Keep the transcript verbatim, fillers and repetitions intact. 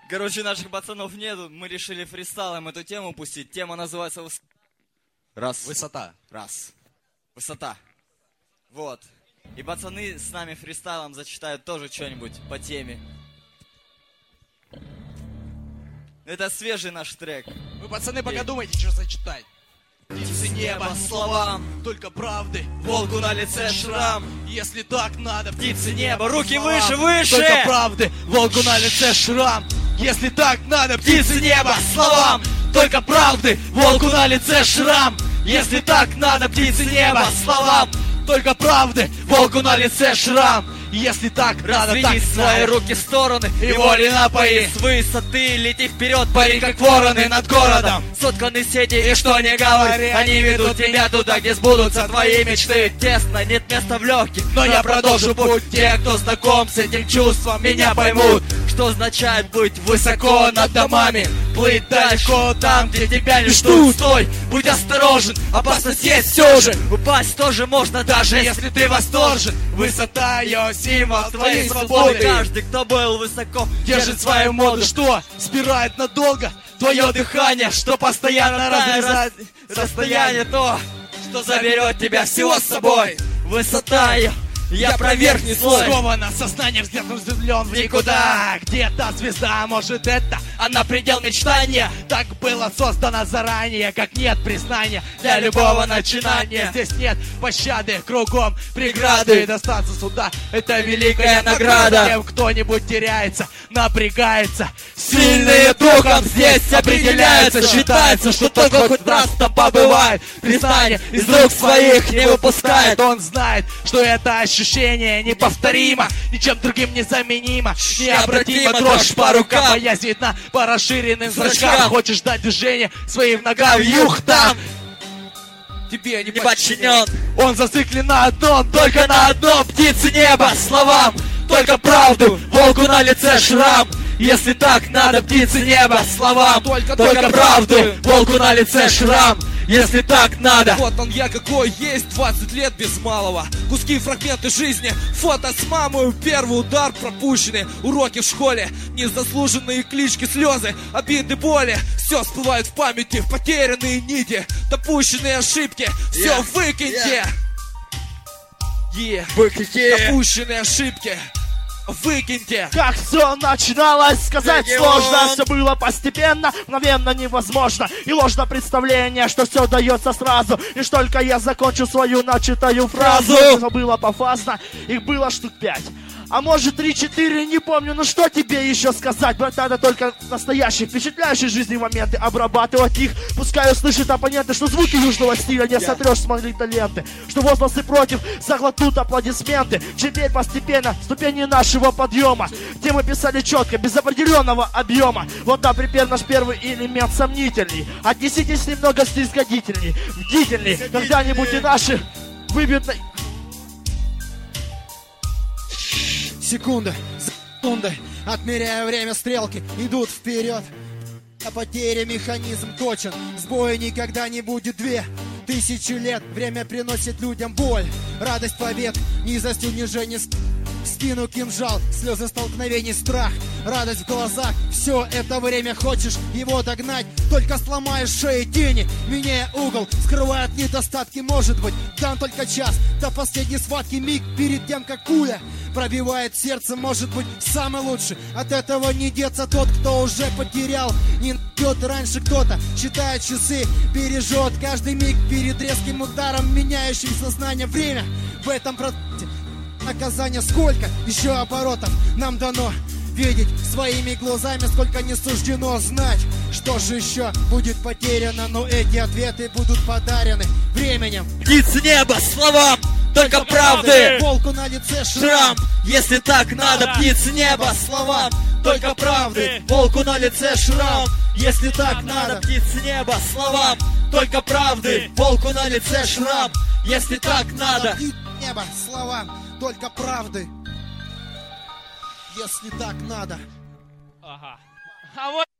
Короче, наших пацанов нету, мы решили фристайлом эту тему пустить. Тема называется выс... Раз. Высота. Раз. Высота. Вот. И пацаны с нами фристайлом зачитают тоже что-нибудь по теме. Это свежий наш трек. Вы, пацаны, пока думаете, что зачитать. Птицы неба словам, только правды, волку на лице шрам. Если так надо, птицы неба, руки выше, выше. Только правды, волку на лице шрам. Если так надо, птицы неба словам, только правды, волку на лице шрам. Если так надо, птицы неба словам, только правды, волку на лице шрам. Если так надо, так свои надо. руки в стороны И воли напои. С высоты лети вперед, Пари как вороны над городом. Сотканы сети, и И что не говори, они ведут тебя туда, где сбудутся твои мечты. Тесно, нет места в легких, Но я продолжу путь. Те, кто знаком с этим чувством, меня поймут. Что означает быть Высоко над домами, плыть дальше, далеко там, где тебя не ждут. ждут. Стой, будь осторожен, опасность есть все же. Упасть тоже можно, даже Если ты восторжен, высота ее символ твоей свободы. Каждый, кто был высоко, Держит свою моду, что спирает надолго твое дыхание, что постоянно разрезает расстояние, то, что заберет тебя всего с собой. высота ее. Я про верхний слой. Сковано сознание, взгляд взлюблен в никуда. Где-то звезда, может это, она предел мечтания. Так было создано заранее, как нет признания для любого начинания. Здесь нет пощады, кругом преграды. Достаться сюда, это великая награда. Тем кто-нибудь теряется, напрягается. Сильные духом здесь определяются. Считается, что только хоть раз там побывает. Признание из рук своих не выпускает. Он знает, что это ощущение неповторимо, ничем другим незаменимо, необратимо. Дрожь по рукам, боязнь видна по расширенным зрачкам. Хочешь дать движение своим ногам, юх там. Тебе не подчинен. Он зациклен на одном, только на одном. Птицы неба словам, только правду, волку на лице шрам. Если так надо, птицы неба словам, только, только правду, волку на лице шрам. Если так надо. Вот он я какой есть, двадцать лет без малого. Куски, фрагменты жизни, фото с мамой. Первый удар пропущенный, уроки в школе, незаслуженные клички, слезы, обиды, боли. Все всплывает в памяти, потерянные нити, допущенные ошибки. Все Yeah. выкиньте. Yeah. Yeah. Допущенные ошибки выкиньте. Как все начиналось, сказать Регион. сложно. Все было постепенно, мгновенно невозможно. И ложное представление, что все дается сразу. Лишь только я закончу свою начатую фразу. Фразу. Но было пофазно, их было штук пять. А может три-четыре, не помню, ну что тебе еще сказать? Брат, надо только настоящие, впечатляющие жизни моменты обрабатывать их. Пускай услышат оппоненты, что звуки южного стиля не сотрешь с магнитоленты. Что возгласы против заглотнут аплодисменты. Теперь постепенно ступени нашего подъема. Где мы писали четко, без определенного объема. Вот, например, наш первый элемент сомнительный. Отнеситесь немного снисходительней, бдительней. Когда-нибудь и наши выбьют на... Секунды за секундой, отмеряя время, стрелки идут вперед. А потеря механизм точен, сбоя никогда не будет две тысячи лет. Время приносит людям боль, радость побед, низость унижения, в спину кинжал, слезы столкновений, страх, радость в глазах. Все это время хочешь его догнать, только сломаешь шеи тени, меняя угол, скрывает недостатки. Может быть, дан только час до последней схватки, миг перед тем, как пуля пробивает сердце. Может быть, самый лучший, от этого не деться. Тот, кто уже потерял, не найдет раньше. Кто-то считает часы, бережет каждый миг перед резким ударом, меняющим сознание. Время в этом процессе наказание. Сколько еще оборотов нам дано видеть своими глазами, сколько не суждено знать, что же еще будет потеряно. Но эти ответы будут подарены временем. Птицы неба словам, только правды, волку на лице шрам. шрам. Если так надо, птицы неба словам, только правды, волку на лице шрам. Если так надо, птицы неба словам, только правды, волку на лице шрам. Если так надо. Птицы неба словам, только правды. Если так надо. Ага. А вот